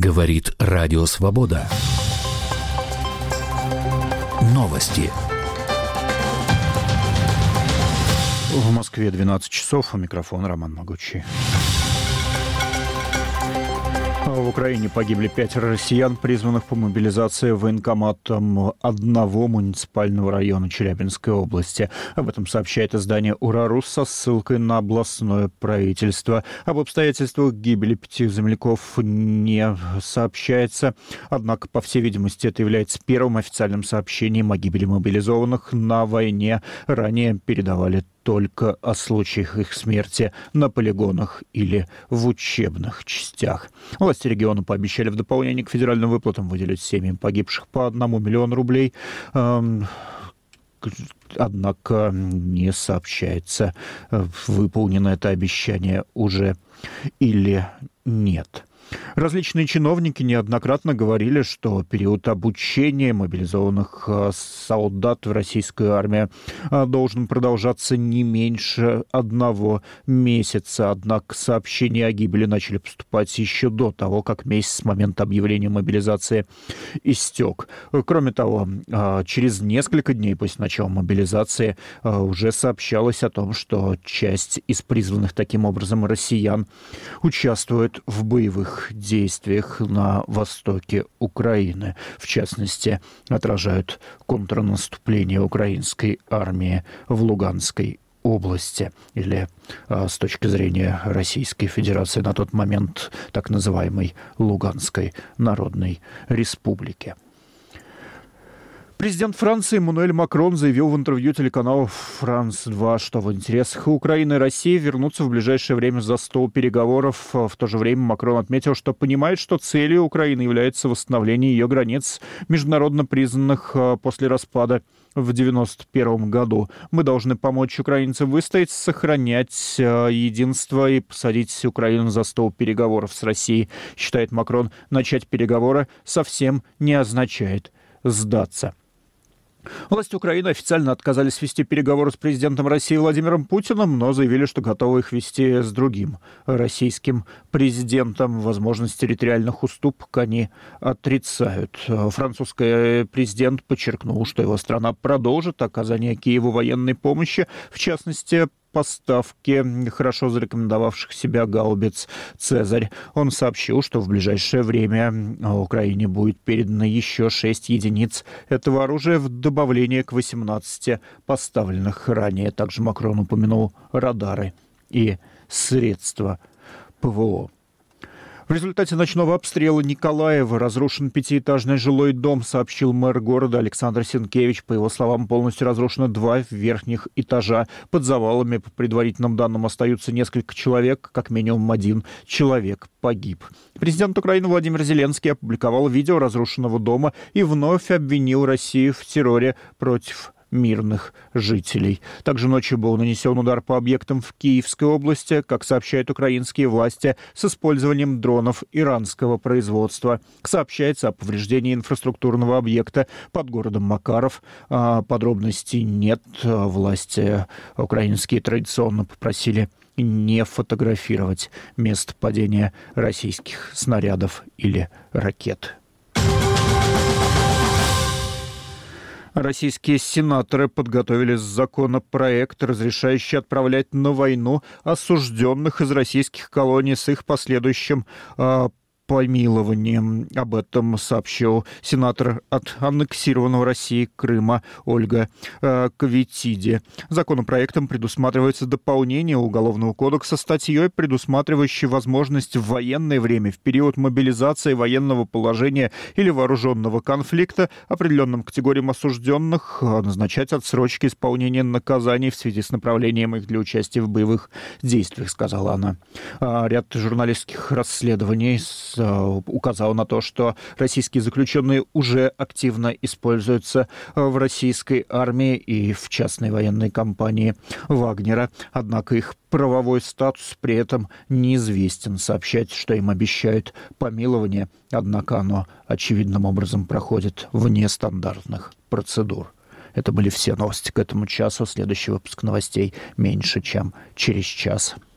Говорит Радио Свобода. Новости. В Москве 12 часов. У микрофона Роман Могучий. В Украине погибли 5 россиян, призванных по мобилизации военкоматом одного муниципального района Челябинской области. Об этом сообщает издание «Урарус» со ссылкой на областное правительство. Об обстоятельствах гибели 5 земляков не сообщается. Однако, по всей видимости, это является первым официальным сообщением о гибели мобилизованных на войне. Ранее передавали только о случаях их смерти на полигонах или в учебных частях. Власти региона пообещали в дополнение к федеральным выплатам выделить семьям погибших по 1 миллиону рублей. Однако не сообщается, выполнено это обещание уже или нет. Различные чиновники неоднократно говорили, что период обучения мобилизованных солдат в российскую армию должен продолжаться не меньше 1 месяца. Однако сообщения о гибели начали поступать еще до того, как месяц с момента объявления мобилизации истек. Кроме того, через несколько дней после начала мобилизации уже сообщалось о том, что часть из призванных таким образом россиян участвует в боевых действиях на востоке Украины. В частности, отражают контрнаступление украинской армии в Луганской области, или с точки зрения Российской Федерации на тот момент так называемой Луганской Народной Республики. Президент Франции Эммануэль Макрон заявил в интервью телеканалу «Франс-2», что в интересах Украины и России вернуться в ближайшее время за стол переговоров. В то же время Макрон отметил, что понимает, что целью Украины является восстановление ее границ, международно признанных после распада в 1991 году. Мы должны помочь украинцам выстоять, сохранять единство и посадить Украину за стол переговоров с Россией, считает Макрон. Начать переговоры совсем не означает сдаться. Власти Украины официально отказались вести переговоры с президентом России Владимиром Путиным, но заявили, что готовы их вести с другим российским президентом. Возможность территориальных уступок они отрицают. Французский президент подчеркнул, что его страна продолжит оказание Киеву военной помощи, в частности, поставки хорошо зарекомендовавших себя гаубиц «Цезарь». Он сообщил, что в ближайшее время Украине будет передано еще 6 единиц этого оружия в добавление к 18 поставленных ранее. Также Макрон упомянул радары и средства ПВО. В результате ночного обстрела Николаева разрушен 5-этажный жилой дом, сообщил мэр города Александр Сенкевич. По его словам, полностью разрушено 2 верхних этажа. Под завалами, по предварительным данным, остаются несколько человек, как минимум 1 человек погиб. Президент Украины Владимир Зеленский опубликовал видео разрушенного дома и вновь обвинил Россию в терроре против мирных жителей. Также ночью был нанесен удар по объектам в Киевской области, как сообщают украинские власти, с использованием дронов иранского производства. Сообщается о повреждении инфраструктурного объекта под городом Макаров. Подробностей нет. Власти украинские традиционно попросили не фотографировать место падения российских снарядов или ракет. Российские сенаторы подготовили законопроект, разрешающий отправлять на войну осужденных из российских колоний с их последующим помилованием. Об этом сообщил сенатор от аннексированного Россией Крыма Ольга Кавитиди. Законопроектом предусматривается дополнение Уголовного кодекса статьей, предусматривающей возможность в военное время, в период мобилизации, военного положения или вооруженного конфликта определенным категориям осужденных назначать отсрочки исполнения наказаний в связи с направлением их для участия в боевых действиях, сказала она. Ряд журналистских расследований указал на то, что российские заключенные уже активно используются в российской армии и в частной военной компании Вагнера. Однако их правовой статус при этом неизвестен. Сообщать, что им обещают помилование, однако оно очевидным образом проходит вне стандартных процедур. Это были все новости к этому часу. Следующий выпуск новостей меньше, чем через час.